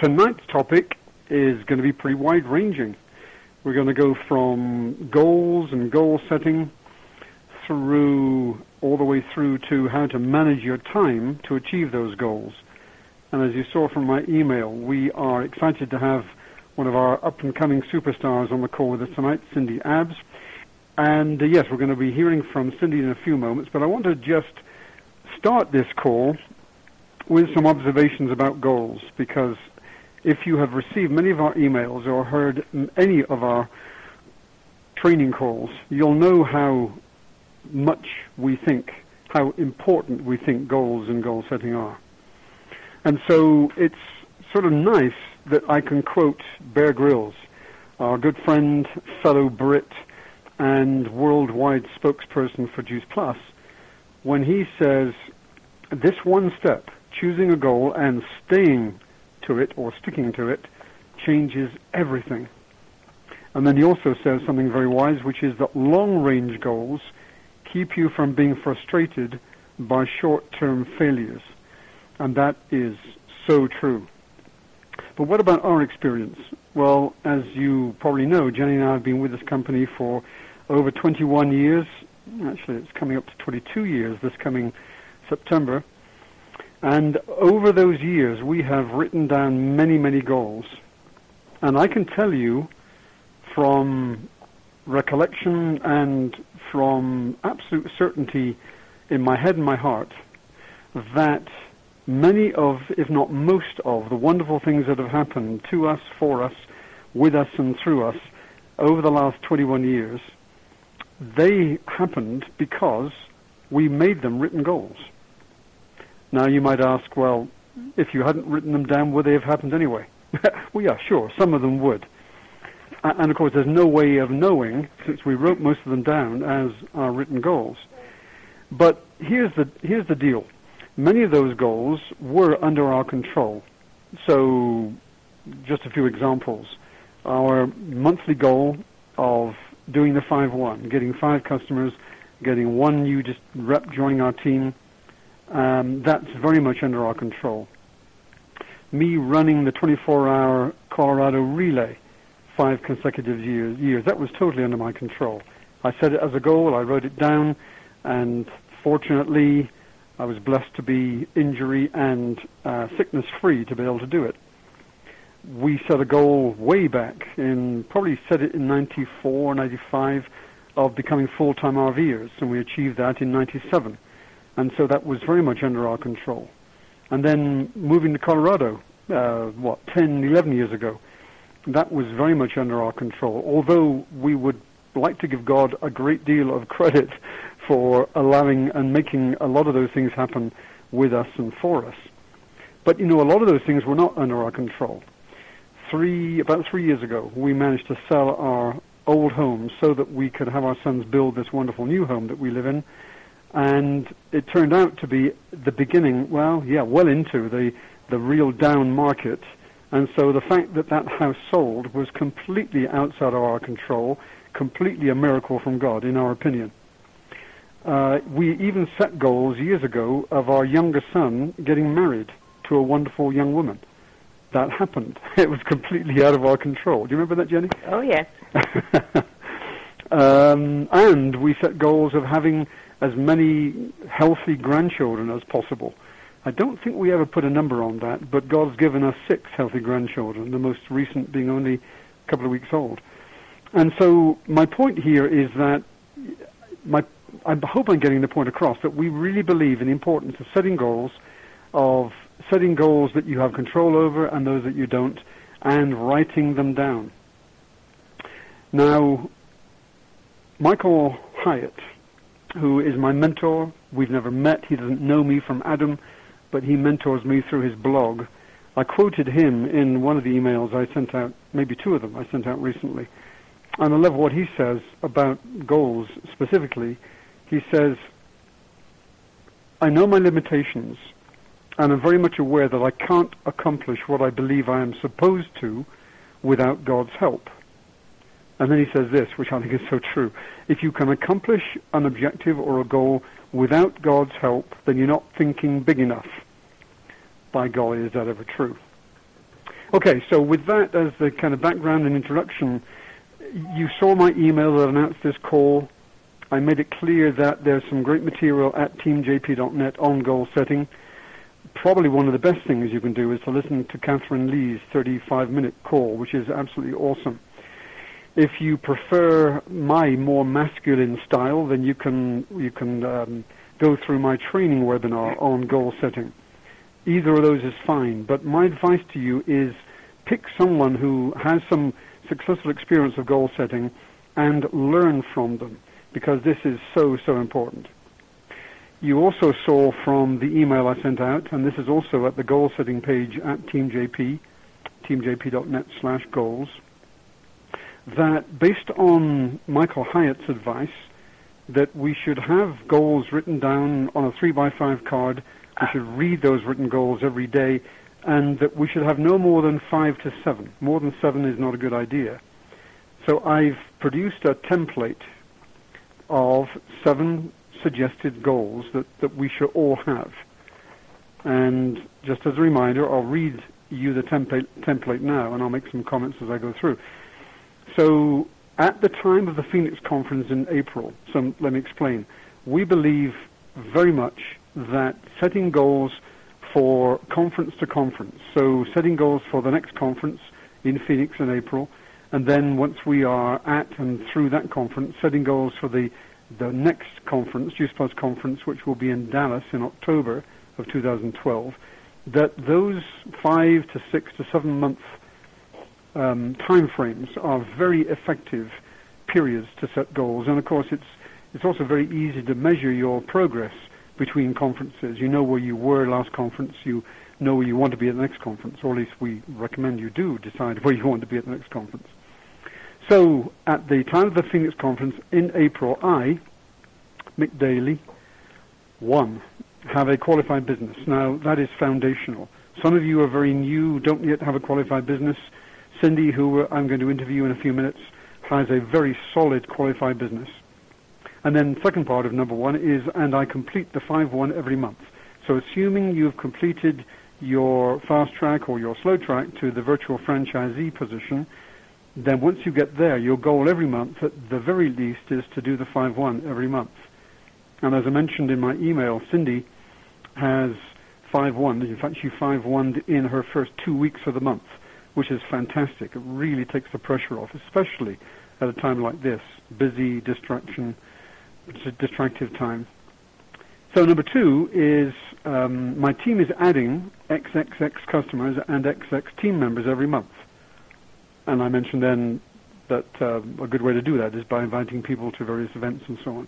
tonight's topic is going to be pretty wide-ranging. We're going to go from goals and goal setting all the way through to how to manage your time to achieve those goals. And as you saw from my email, we are excited to have one of our up-and-coming superstars on the call with us tonight, Cindy Abbs. And yes, we're going to be hearing from Cindy in a few moments, but I want to just start this call with some observations about goals, because if you have received many of our emails or heard any of our training calls, you'll know how much we think, how important we think goals and goal setting are. And so it's sort of nice that I can quote Bear Grylls, our good friend, fellow Brit, and worldwide spokesperson for Juice Plus, when he says, this one step, choosing a goal and staying to it or sticking to it, changes everything. And then he also says something very wise, which is that long-range goals keep you from being frustrated by short-term failures. And that is so true. But what about our experience? Well, as you probably know, Jenny and I have been with this company for over 21 years. Actually, it's coming up to 22 years this coming September. And over those years, we have written down many, many goals. And I can tell you from recollection and from absolute certainty in my head and my heart that many of, if not most of, the wonderful things that have happened to us, for us, with us, and through us over the last 21 years, they happened because we made them written goals. Now, you might ask, well, if you hadn't written them down, would they have happened anyway? Well, yeah, sure, some of them would. And, of course, there's no way of knowing, since we wrote most of them down as our written goals. But here's the deal. Many of those goals were under our control. So, just a few examples. Our monthly goal of doing the 5-1, getting 5 customers, getting 1 new rep joining our team, that's very much under our control. Me running the 24-hour Colorado relay 5 consecutive years, that was totally under my control. I set it as a goal, I wrote it down, and fortunately I was blessed to be injury and sickness-free to be able to do it. We set a goal way back, probably set it in 94, 95, of becoming full-time RVers, and we achieved that in 97. And so that was very much under our control. And then moving to Colorado, 10, 11 years ago, that was very much under our control, although we would like to give God a great deal of credit for allowing and making a lot of those things happen with us and for us. But, a lot of those things were not under our control. About 3 years ago, we managed to sell our old home so that we could have our sons build this wonderful new home that we live in. And it turned out to be the beginning, well into the real down market. And so the fact that house sold was completely outside of our control, completely a miracle from God, in our opinion. We even set goals years ago of our younger son getting married to a wonderful young woman. That happened. It was completely out of our control. Do you remember that, Jenny? Oh, yes. And we set goals of having as many healthy grandchildren as possible. I don't think we ever put a number on that, but God's given us 6 healthy grandchildren, the most recent being only a couple of weeks old. And so my point here is that I hope I'm getting the point across that we really believe in the importance of setting goals that you have control over and those that you don't, and writing them down. Now, Michael Hyatt, who is my mentor, we've never met, he doesn't know me from Adam, but he mentors me through his blog. I quoted him in one of the emails I sent out, maybe 2 of them I sent out recently. And I love what he says about goals specifically. He says, I know my limitations, and I'm very much aware that I can't accomplish what I believe I am supposed to without God's help. And then he says this, which I think is so true. If you can accomplish an objective or a goal without God's help, then you're not thinking big enough. By golly, is that ever true? Okay, so with that as the kind of background and introduction, you saw my email that announced this call. I made it clear that there's some great material at teamjp.net on goal setting. Probably one of the best things you can do is to listen to Catherine Lee's 35-minute call, which is absolutely awesome. If you prefer my more masculine style, then you can go through my training webinar on goal setting. Either of those is fine, but my advice to you is pick someone who has some successful experience of goal setting and learn from them, because this is so, so important. You also saw from the email I sent out, and this is also at the goal setting page at TeamJP, teamjp.net/goals, that based on Michael Hyatt's advice, that we should have goals written down on a 3x5 card. We should read those written goals every day, and that we should have no more than 5 to 7. More than 7 is not a good idea. So I've produced a template of 7 suggested goals that we should all have. And just as a reminder, I'll read you the template now, and I'll make some comments as I go through. So at the time of the Phoenix conference in April, so let me explain. We believe very much that setting goals for conference to conference, so setting goals for the next conference in Phoenix in April, and then once we are at and through that conference, setting goals for the next conference, Juice Plus conference, which will be in Dallas in October of 2012, that those 5 to 6 to 7 month time frames are very effective periods to set goals. And of course, it's also very easy to measure your progress between conferences. You know where you were last conference, you know where you want to be at the next conference, or at least we recommend you do decide where you want to be at the next conference. So at the time of the Phoenix conference in April, I, Mick Daly, 1, have a qualified business. Now, that is foundational. Some of you are very new, don't yet have a qualified business. Cindy, who I'm going to interview in a few minutes, has a very solid qualified business. And then the second part of number 1 is, and I complete the 5-1 every month. So assuming you've completed your fast track or your slow track to the virtual franchisee position, then once you get there, your goal every month, at the very least, is to do the 5-1 every month. And as I mentioned in my email, Cindy has 5-1. In fact, she 5-1'd in her first 2 weeks of the month, which is fantastic. It really takes the pressure off, especially at a time like this, busy, distractive time. So number 2 is my team is adding XXX customers and XX team members every month. And I mentioned then that a good way to do that is by inviting people to various events and so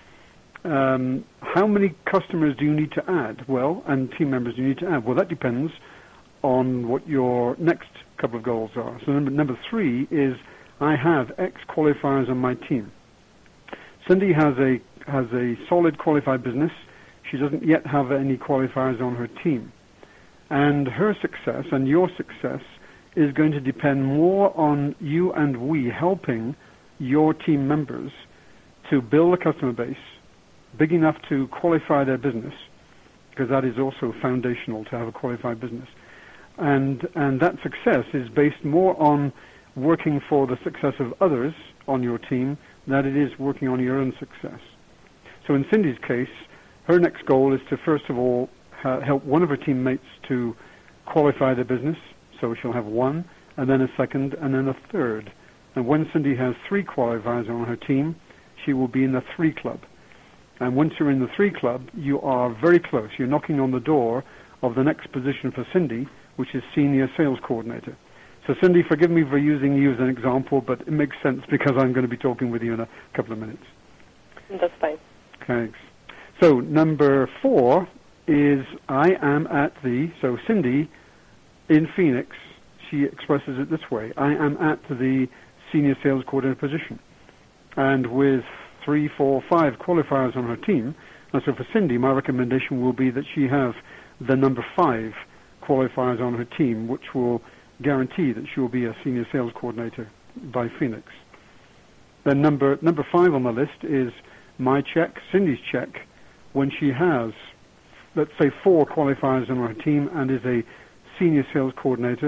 on. How many customers do you need to add? Well, and team members do you need to add? Well, that depends on what your next couple of goals are. So number 3 is I have X qualifiers on my team. Cindy has a solid qualified business. She doesn't yet have any qualifiers on her team. And her success and your success is going to depend more on you and we helping your team members to build a customer base big enough to qualify their business, because that is also foundational to have a qualified business. And that success is based more on working for the success of others on your team than it is working on your own success. So in Cindy's case, her next goal is to first of all help one of her teammates to qualify their business. So she'll have 1, and then a second, and then a third. And when Cindy has 3 qualifiers on her team, she will be in the 3 club. And once you're in the 3 club, you are very close. You're knocking on the door of the next position for Cindy, which is Senior Sales Coordinator. So Cindy, forgive me for using you as an example, but it makes sense because I'm going to be talking with you in a couple of minutes. That's fine. Thanks. So number 4 is I am at so Cindy, in Phoenix, she expresses it this way: I am at the Senior Sales Coordinator position. And with 3, 4, 5 qualifiers on her team, and so for Cindy, my recommendation will be that she have the number 5 qualifiers on her team, which will guarantee that she will be a Senior Sales Coordinator by Phoenix. Then number 5 on the list is my check, Cindy's check, when she has, let's say, 4 qualifiers on her team and is a Senior Sales Coordinator.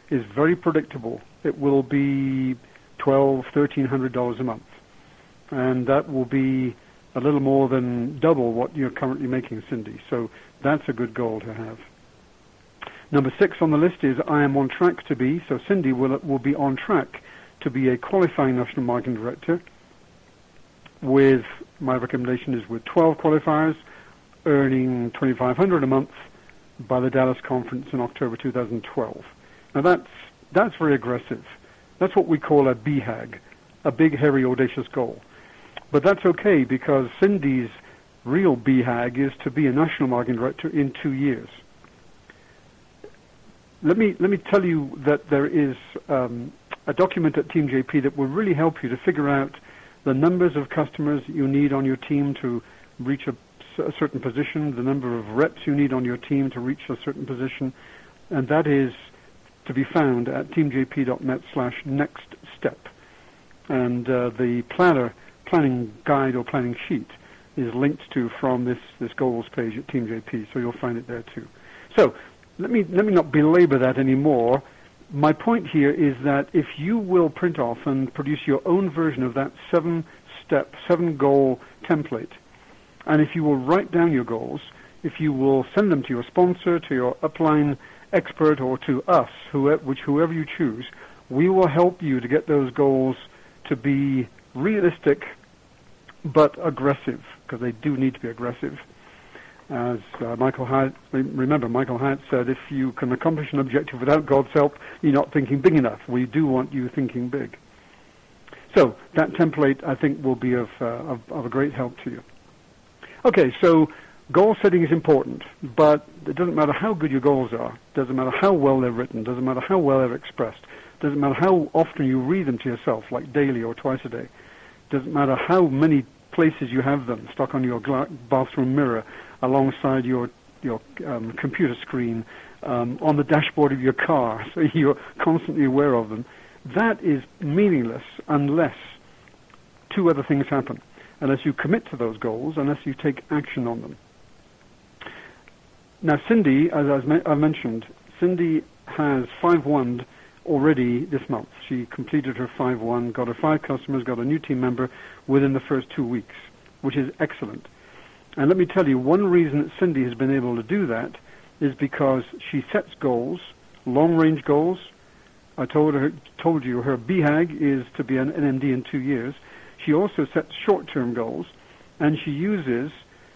is very predictable. It will be $1,200-$1,300 a month, and that will be a little more than double what you're currently making, Cindy. So that's a good goal to have. Number 6 on the list is I am on track to be. So Cindy will be on track to be a qualifying national marketing director. With my recommendation is with 12 qualifiers, earning $2,500 a month by the Dallas conference in October 2012. Now that's very aggressive. That's what we call a BHAG, a big, hairy, audacious goal. But that's okay, because Cindy's real BHAG is to be a national marketing director in 2 years. Let me tell you that there is a document at Team JP that will really help you to figure out the numbers of customers you need on your team to reach a certain position, the number of reps you need on your team to reach a certain position, and that is to be found at teamjp.net/next step. And the planning guide or planning sheet is linked to from this goals page at Team JP, so you'll find it there too. So let me not belabor that anymore. My point here is that if you will print off and produce your own version of that 7-step, 7-goal template, and if you will write down your goals, if you will send them to your sponsor, to your upline expert, or to us, whoever you choose, we will help you to get those goals to be realistic but aggressive, because they do need to be aggressive. As Michael Hyatt said, if you can accomplish an objective without God's help, you're not thinking big enough. We do want you thinking big. So that template, I think, will be of a great help to you. Okay, so goal setting is important, but it doesn't matter how good your goals are. It doesn't matter how well they're written. It doesn't matter how well they're expressed. It doesn't matter how often you read them to yourself, like daily or twice a day. It doesn't matter how many places you have them, stuck on your bathroom mirror, alongside your computer screen, on the dashboard of your car, so you're constantly aware of them. That is meaningless unless two other things happen. Unless you commit to those goals, unless you take action on them. Now, Cindy, as I mentioned, Cindy has 5-1'd already this month. She completed her 5-1, got her 5 customers, got a new team member within the first 2 weeks, which is excellent. And let me tell you, one reason that Cindy has been able to do that is because she sets goals, long-range goals. I told you her BHAG is to be an NMD in 2 years. She also sets short-term goals, and she uses,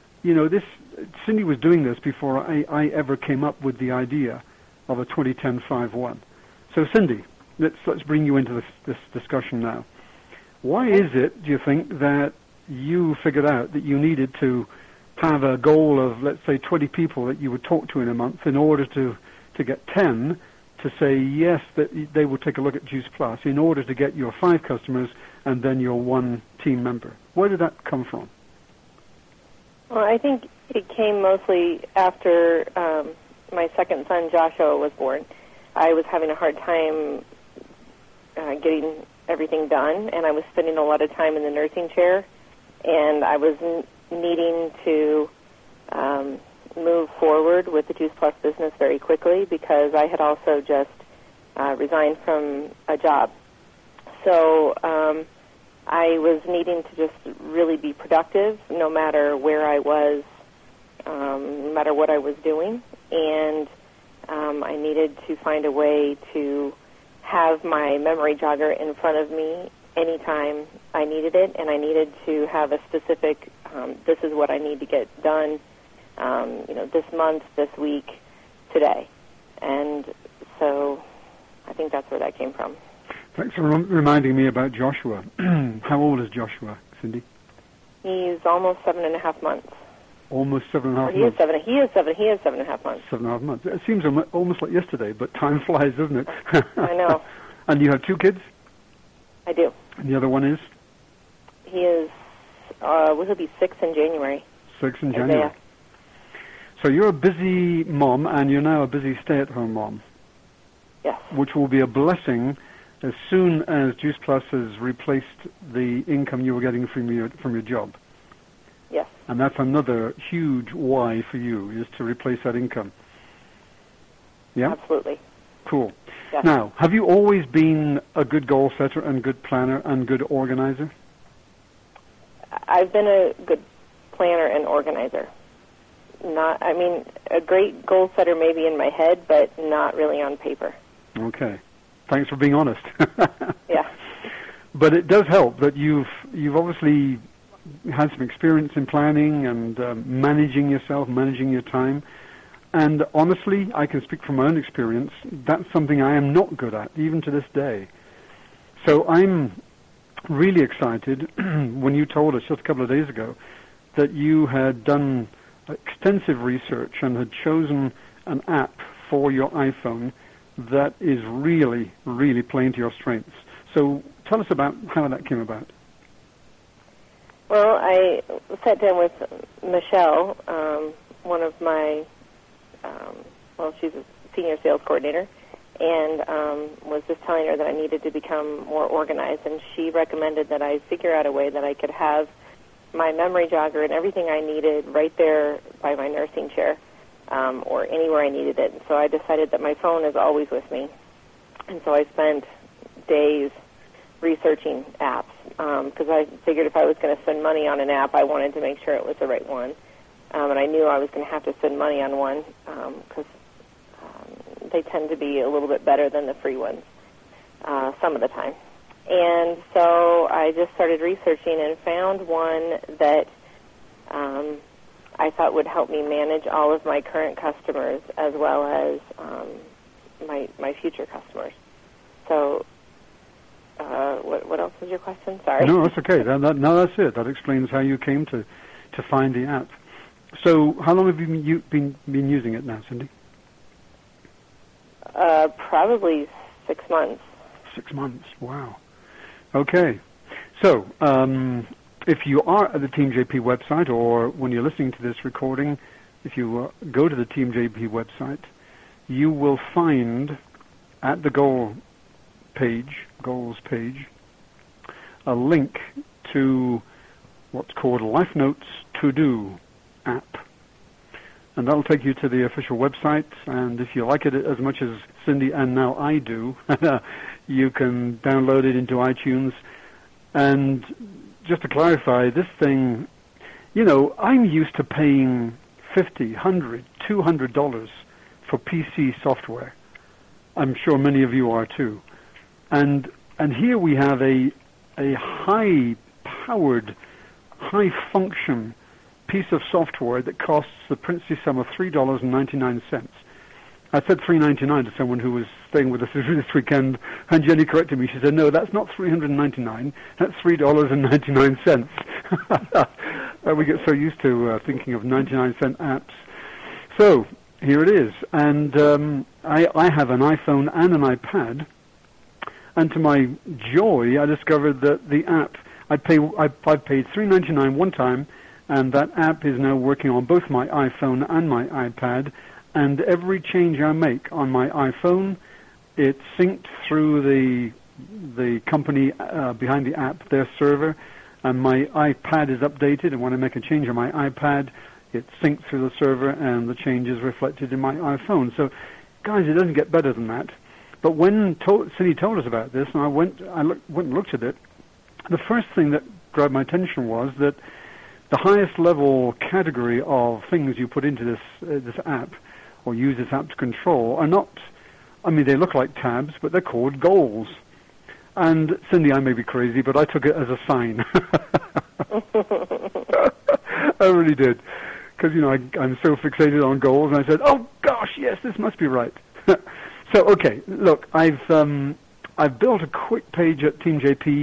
Cindy was doing this before I ever came up with the idea of a 2010 5-1. So Cindy, let's bring you into this discussion now. Why is it, do you think, that you figured out that you needed to have a goal of, let's say, 20 people that you would talk to in a month in order to get 10 to say yes, that they will take a look at Juice Plus, in order to get your 5 customers and then your 1 team member? Where did that come from? Well, I think it came mostly after my second son, Joshua, was born. I was having a hard time getting everything done, and I was spending a lot of time in the nursing chair, and I was needing to move forward with the Juice Plus business very quickly, because I had also just resigned from a job. So I was needing to just really be productive, no matter where I was, no matter what I was doing, and I needed to find a way to have my memory jogger in front of me anytime I needed it, and I needed to have a specific, this is what I need to get done, this month, this week, today. And so I think that's where that came from. Thanks for reminding me about Joshua. How old is Joshua, Cindy? He's almost 7.5 months. Almost 7.5 months. He is 7.5 months. 7.5 months. It seems almost like yesterday, but time flies, doesn't it? I know. And you have 2 kids? I do. And the other one is? He is, he'll be 6 in January. 6 in January. Isaiah. So you're a busy mom, and you're now a busy stay-at-home mom. Yes. Which will be a blessing as soon as Juice Plus has replaced the income you were getting from your job. Yes. And that's another huge why for you, is to replace that income. Yeah? Absolutely. Cool. Yes. Now, have you always been a good goal setter and good planner and good organizer? I've been a good planner and organizer. A great goal setter maybe in my head, but not really on paper. Okay. Thanks for being honest. Yeah. But it does help that you've obviously had some experience in planning and managing yourself, managing your time. And honestly, I can speak from my own experience, that's something I am not good at, even to this day. So I'm really excited when you told us just a couple of days ago that you had done extensive research and had chosen an app for your iPhone that is really, really playing to your strengths. So tell us about how that came about. Well, I sat down with Michelle, one of my, she's a senior sales coordinator, and was just telling her that I needed to become more organized, and she recommended that I figure out a way that I could have my memory jogger and everything I needed right there by my nursing chair, or anywhere I needed it. And so I decided that my phone is always with me, and so I spent days researching apps, because I figured if I was going to spend money on an app, I wanted to make sure it was the right one. And I knew I was going to have to spend money on one because they tend to be a little bit better than the free ones some of the time. And so I just started researching and found one that I thought would help me manage all of my current customers as well as my future customers. So what else was your question? Sorry. No, that's okay. No, that's it. That explains how you came to find the app. So how long have you been using it now, Cindy? Probably 6 months. 6 months. Wow. Okay. So if you are at the Team JP website, or when you're listening to this recording, if you go to the Team JP website, you will find at the goals page, a link to what's called Life Notes To Do app. And that'll take you to the official website, and if you like it as much as Cindy and now I do, you can download it into iTunes. And just to clarify, this thing, I'm used to paying $50, $100, $200 for PC software. I'm sure many of you are too. And here we have a high-powered, high-function piece of software that costs the princely sum of $3.99. I said $3.99 to someone who was staying with us this weekend, and Jenny corrected me. She said, "No, that's not $3.99. That's $3.99." We get so used to thinking of 99-cent apps. So here it is, and I have an iPhone and an iPad. And to my joy, I discovered that the app, I paid $3.99 one time, and that app is now working on both my iPhone and my iPad. And every change I make on my iPhone, it's synced through the company behind the app, their server, and my iPad is updated. And when I make a change on my iPad, it's synced through the server, and the change is reflected in my iPhone. So, guys, it doesn't get better than that. But when Cindy told us about this, and I went and looked at it, the first thing that grabbed my attention was that the highest level category of things you put into this app, or use this app to control, are not, they look like tabs, but they're called goals. And Cindy, I may be crazy, but I took it as a sign. I really did. Because, I'm so fixated on goals, and I said, oh gosh, yes, this must be right. So, okay, look, I've built a quick page at Team JP,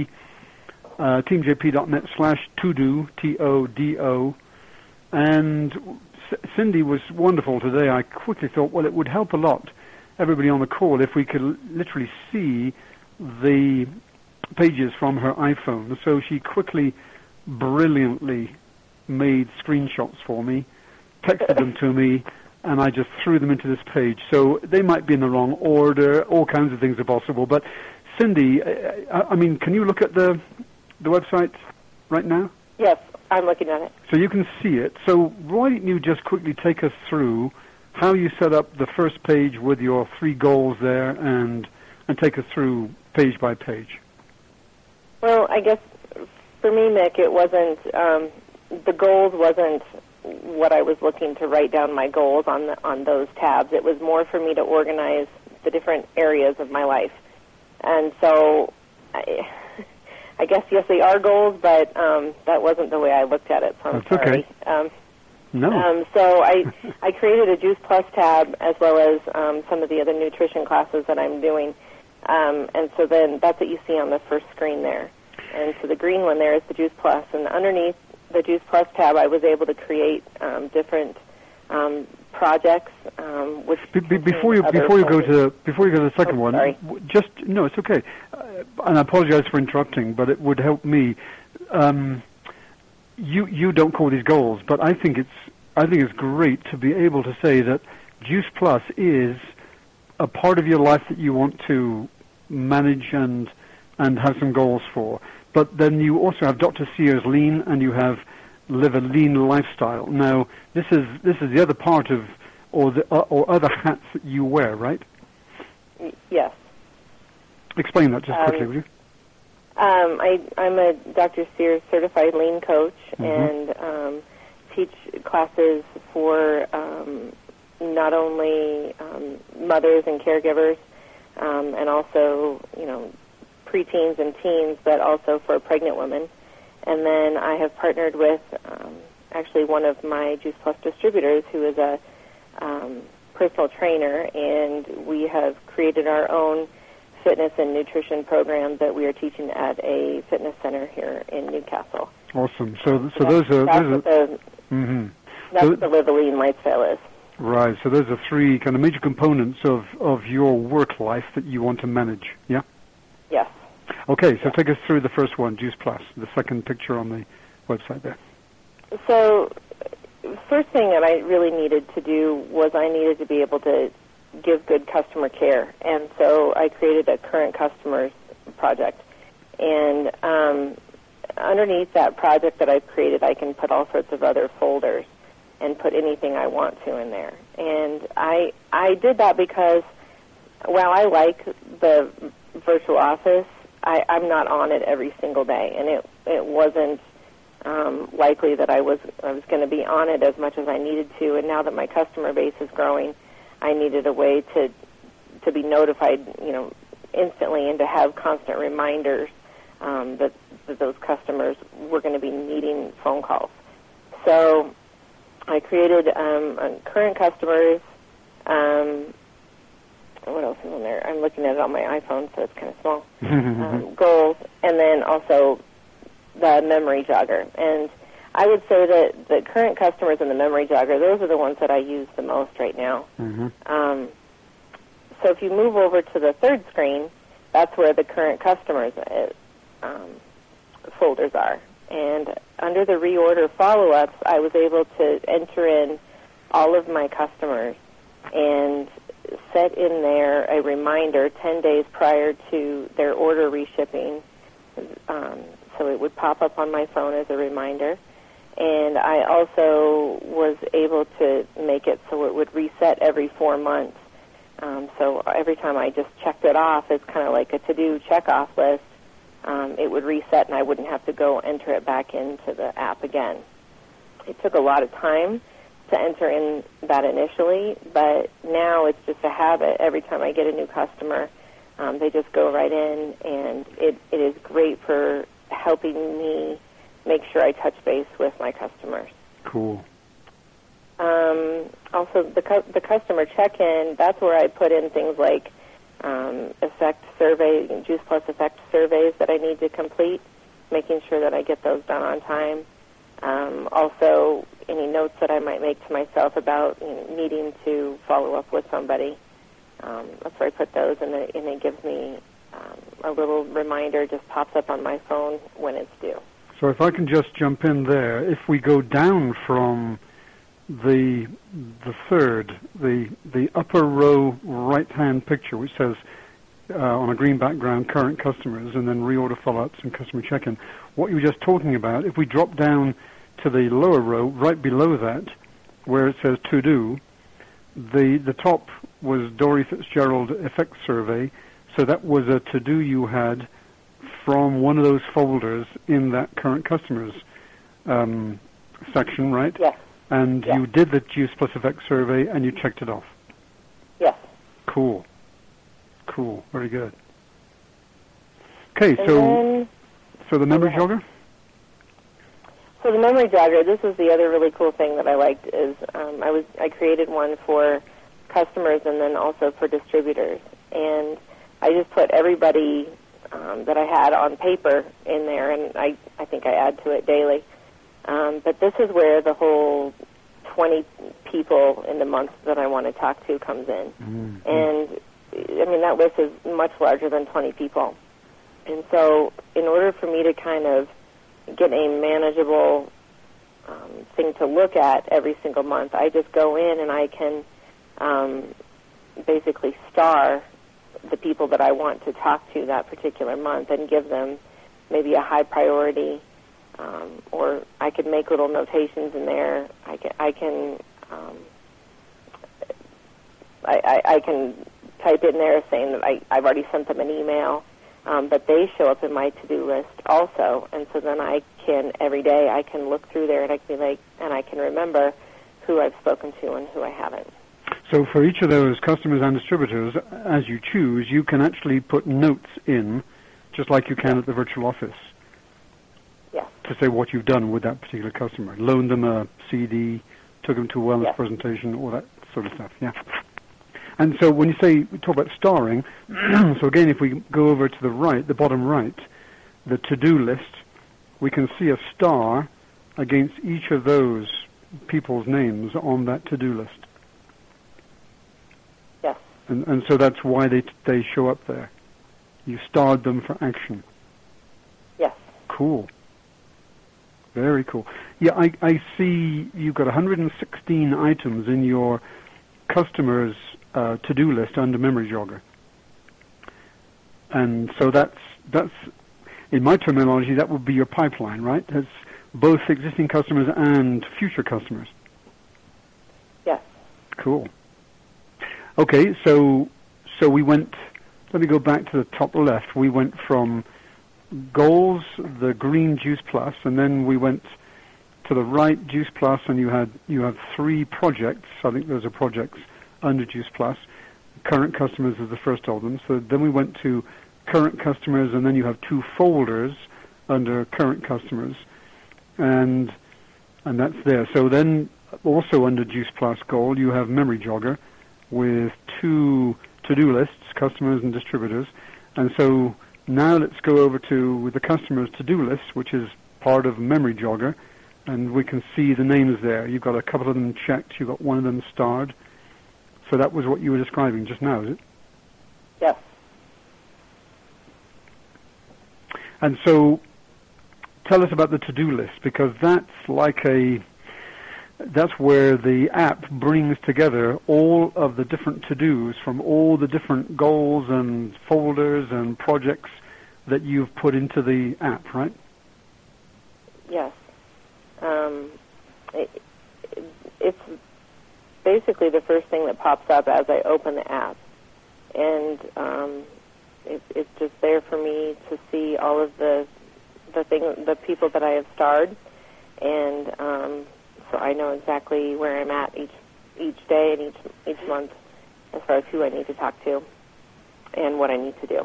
teamjp.net/todo, TODO, and Cindy was wonderful today. I quickly thought, well, it would help a lot, everybody on the call, if we could literally see the pages from her iPhone. So she quickly, brilliantly made screenshots for me, texted them to me, and I just threw them into this page. So they might be in the wrong order. All kinds of things are possible. But Cindy, can you look at the website right now? Yes, I'm looking at it. So you can see it. So why don't you just quickly take us through how you set up the first page with your 3 goals there, and and take us through page by page. Well, I guess for me, Mick, it wasn't, the goals wasn't what I was looking to write down my goals on those tabs. It was more for me to organize the different areas of my life. And so I guess, yes, they are goals, but that wasn't the way I looked at it, so I'm sorry. Okay. No. So I created a Juice Plus tab as well as some of the other nutrition classes that I'm doing. And so then that's what you see on the first screen there. And so the green one there is the Juice Plus, and underneath the Juice Plus tab, I was able to create different projects. Which before you go to the second one, it's okay. And I apologize for interrupting, but it would help me. You don't call these goals, but I think it's great to be able to say that Juice Plus is a part of your life that you want to manage and have some goals for. But then you also have Dr. Sears Lean, and you have Live a Lean Lifestyle. Now, this is the other part of, or other hats that you wear, right? Yes. Explain that just quickly, will you? I'm a Dr. Sears certified lean coach, and teach classes for not only mothers and caregivers, and also, preteens and teens, but also for pregnant women. And then I have partnered with actually one of my Juice Plus distributors, who is a personal trainer, and we have created our own fitness and nutrition program that we are teaching at a fitness center here in Newcastle. Awesome. So those are that's what the Live a Lean Lifestyle is. Right. So those are three kind of major components of your work life that you want to manage. Yeah. Yes. Okay. So take us through the first one, Juice Plus, the second picture on the website there. So, first thing that I really needed to do was I needed to be able to give good customer care, and so I created a current customers project. And underneath that project that I've created, I can put all sorts of other folders and put anything I want to in there. And I did that because while I like the virtual office, I'm not on it every single day, and it wasn't likely that I was going to be on it as much as I needed to. And now that my customer base is growing, I needed a way to be notified, instantly, and to have constant reminders that those customers were going to be needing phone calls. So I created current customers. What else is in there? I'm looking at it on my iPhone, so it's kind of small. Goals, and then also the memory jogger. And I would say that the current customers and the memory jogger, those are the ones that I use the most right now. So if you move over to the third screen, that's where the current customers folders are. And under the reorder follow-ups, I was able to enter in all of my customers and set in there a reminder 10 days prior to their order reshipping. So it would pop up on my phone as a reminder. And I also was able to make it so it would reset every 4 months. So every time I just checked it off, it's kind of like a to-do check-off list. It would reset, and I wouldn't have to go enter it back into the app again. It took a lot of time to enter in that initially, but now it's just a habit. Every time I get a new customer, they just go right in, and it is great for helping me make sure I touch base with my customers. Cool. Also, the customer check-in, that's where I put in things like effect survey, Juice Plus effect surveys that I need to complete, making sure that I get those done on time. Also, any notes that I might make to myself about needing to follow up with somebody. That's where I put those, and it gives me a little reminder, just pops up on my phone when it's due. So if I can just jump in there, if we go down from the third, the upper row right-hand picture, which says on a green background, current customers, and then reorder follow-ups and customer check-in, what you were just talking about, if we drop down to the lower row, right below that, where it says to-do, the top was Dory Fitzgerald effect survey, So that was a to-do you had from one of those folders in that current customers section, right? Yes. And yes. you did the Juice Plus Effect survey and you checked it off. Yes. Cool. Very good. Okay, so the memory jogger? So the memory jogger, this is the other really cool thing that I liked is I created one for customers and then also for distributors. And I just put everybody that I had on paper in there, and I think I add to it daily. But this is where the whole 20 people in the month that I want to talk to comes in. Mm-hmm. And, I mean, that list is much larger than 20 people. And so in order for me to kind of get a manageable thing to look at every single month, I just go in and I can basically star the people that I want to talk to that particular month and give them maybe a high priority, or I could make little notations in there. I can type in there saying that I've already sent them an email, but they show up in my to-do list also, and so then I can every day I can look through there and I can be like, and I can remember who I've spoken to and who I haven't. So for each of those customers and distributors, as you choose, you can actually put notes in, just like you can at the virtual office. Yes. To say what you've done with that particular customer. Loaned them a CD, took them to a wellness presentation, all that sort of stuff, yeah. And so when you talk about starring, so again, if we go over to the right, the bottom right, the to-do list, we can see a star against each of those people's names on that to-do list. Yes. And so that's why they show up there. You starred them for action. Yes. Cool. Very cool. Yeah, I see you've got 116 items in your customers' to-do list under Memory Jogger. And so that's in my terminology, that would be your pipeline, right? That's both existing customers and future customers. Yes. Cool. Okay, so we went, let me go back to the top left. We went from goals, the green Juice Plus, and then we went to the right, Juice Plus, and you have 3 projects. I think those are projects under Juice Plus. Current customers is the first of them. So then we went to current customers, and then you have 2 folders under current customers, and that's there. So then also under Juice Plus Gold, you have Memory Jogger with 2 to-do lists, customers and distributors. And so now let's go over to the customers' to-do list, which is part of Memory Jogger, and we can see the names there. You've got a couple of them checked. You've got one of them starred. So that was what you were describing just now, is it? Yes. And so tell us about the to-do list, because that's where the app brings together all of the different to-dos from all the different goals and folders and projects that you've put into the app, right? Yes. It's basically the first thing that pops up as I open the app. And it's just there for me to see all of the people that I have starred, and so I know exactly where I'm at each day and each month as far as who I need to talk to and what I need to do.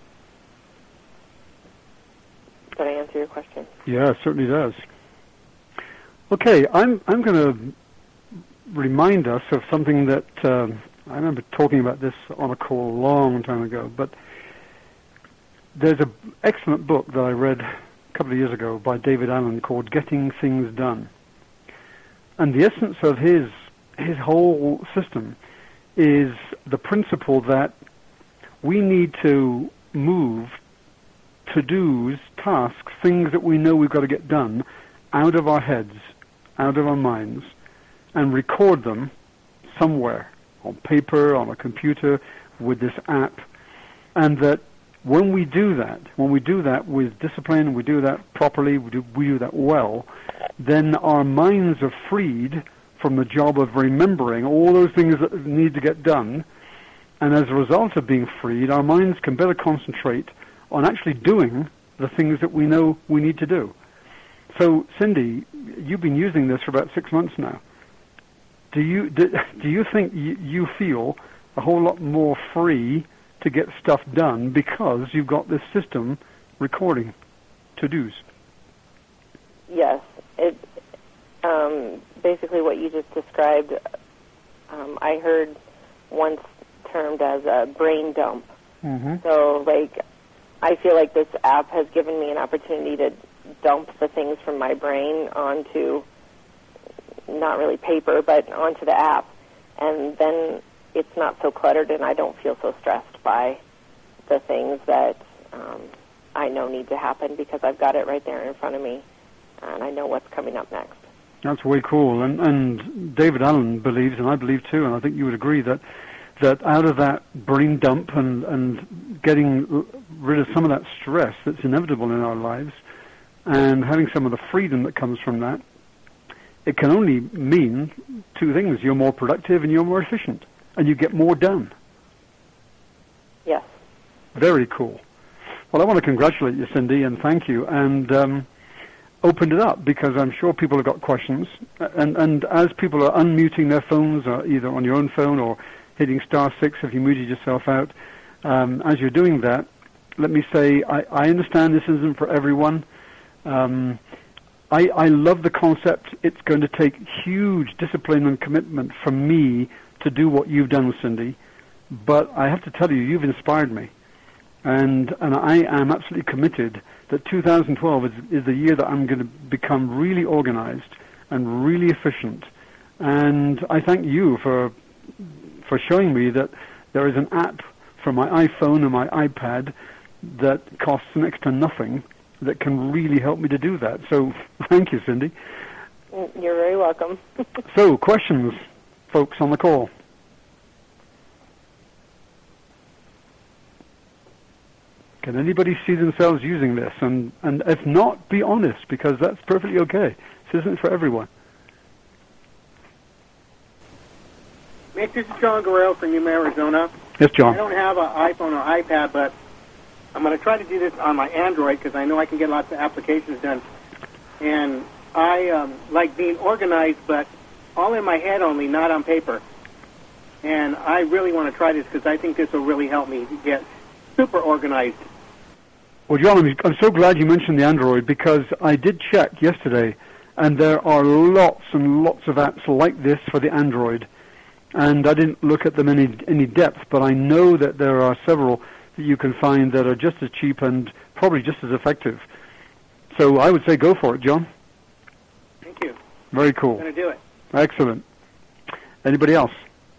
Did I answer your question? Yeah, it certainly does. Okay, I'm going to remind us of something that I remember talking about this on a call a long time ago, but there's an excellent book that I read a couple of years ago by David Allen called Getting Things Done. And the essence of his whole system is the principle that we need to move to-dos, tasks, things that we know we've got to get done out of our heads, out of our minds, and record them somewhere, on paper, on a computer, with this app. And that when we do that with discipline, we do that properly, we do that well, then our minds are freed from the job of remembering all those things that need to get done, And as a result of being freed, our minds can better concentrate on actually doing the things that we know we need to do. So, Cindy, you've been using this for about 6 months now. Do you think you feel a whole lot more free to get stuff done because you've got this system recording to-dos? Yes. It basically what you just described, I heard once termed as a brain dump. Mm-hmm. So, I feel like this app has given me an opportunity to dump the things from my brain onto, not really paper, but onto the app. And then it's not so cluttered and I don't feel so stressed by the things that I know need to happen because I've got it right there in front of me and I know what's coming up next. That's way cool. And David Allen believes, and I believe too, and I think you would agree, that out of that brain dump and getting rid of some of that stress that's inevitable in our lives and having some of the freedom that comes from that, it can only mean two things. You're more productive and you're more efficient, and you get more done. Yes. Very cool. Well, I want to congratulate you, Cindy, and thank you, and opened it up because I'm sure people have got questions. And as people are unmuting their phones, either on your own phone or hitting *6 if you muted yourself out, as you're doing that, let me say I understand this isn't for everyone. I love the concept. It's going to take huge discipline and commitment from me to do what you've done, Cindy. But I have to tell you, you've inspired me. And I am absolutely committed that 2012 is the year that I'm going to become really organized and really efficient. And I thank you for showing me that there is an app for my iPhone and my iPad that costs next to nothing that can really help me to do that. So thank you, Cindy. You're very welcome. So, questions, folks on the call? Can anybody see themselves using this? And if not, be honest, because that's perfectly okay. This isn't for everyone. Mick, this is John Guerrero from Yuma, Arizona. Yes, John. I don't have an iPhone or iPad, but I'm going to try to do this on my Android because I know I can get lots of applications done. And I like being organized, but all in my head only, not on paper. And I really want to try this because I think this will really help me get super organized. Well, John, I'm so glad you mentioned the Android because I did check yesterday, and there are lots and lots of apps like this for the Android. And I didn't look at them in any depth, but I know that there are several that you can find that are just as cheap and probably just as effective. So I would say go for it, John. Thank you. Very cool. I'm going to do it. Excellent. Anybody else?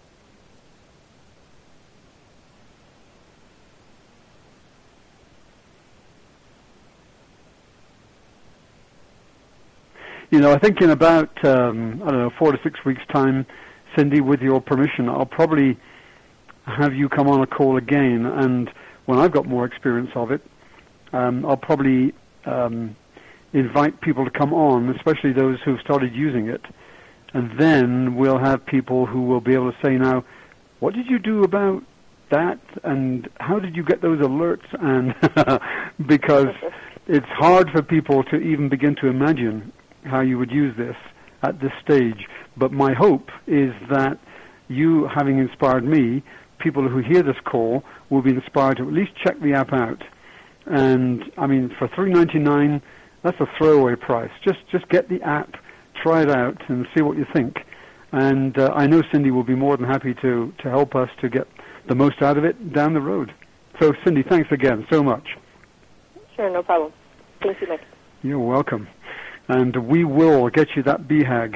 You know, I think in about, 4 to 6 weeks' time, Cindy, with your permission, I'll probably have you come on a call again, and when I've got more experience of it, I'll probably invite people to come on, especially those who've started using it, and then we'll have people who will be able to say, now, what did you do about that, and how did you get those alerts? And because it's hard for people to even begin to imagine how you would use this at this stage. But my hope is that you, having inspired me, people who hear this call will be inspired to at least check the app out. And, I mean, for $3.99, that's a throwaway price. Just get the app, try it out, and see what you think. And I know Cindy will be more than happy to help us to get the most out of it down the road. So, Cindy, thanks again so much. Sure, no problem. Thank you, Mick. You're welcome. And we will get you that BHAG.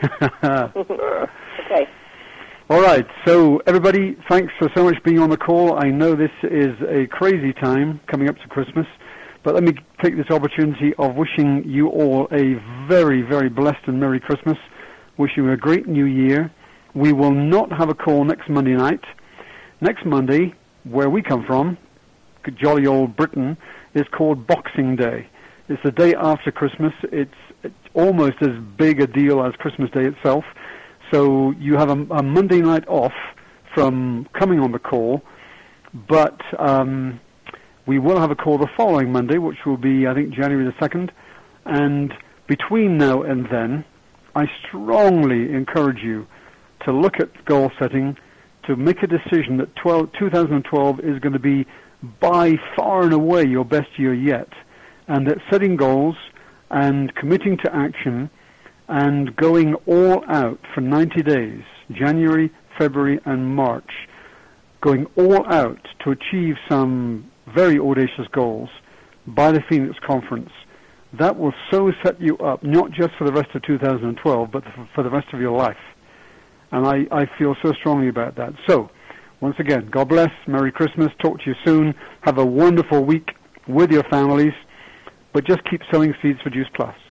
Okay. All right. So, everybody, thanks for so much being on the call. I know this is a crazy time coming up to Christmas, but let me take this opportunity of wishing you all a very, very blessed and Merry Christmas. Wishing you a great New Year. We will not have a call next Monday night. Next Monday, where we come from, jolly old Britain, is called Boxing Day. It's the day after Christmas. It's almost as big a deal as Christmas Day itself. So you have a Monday night off from coming on the call, but we will have a call the following Monday, which will be, I think, January the 2nd. And between now and then, I strongly encourage you to look at goal setting, to make a decision that 2012 is going to be by far and away your best year yet, and that setting goals and committing to action and going all out for 90 days, January, February, and March, going all out to achieve some very audacious goals by the Phoenix Conference, that will so set you up, not just for the rest of 2012, but for the rest of your life. And I feel so strongly about that. So, once again, God bless, Merry Christmas, talk to you soon, have a wonderful week with your families, but just keep sowing seeds for Juice Plus.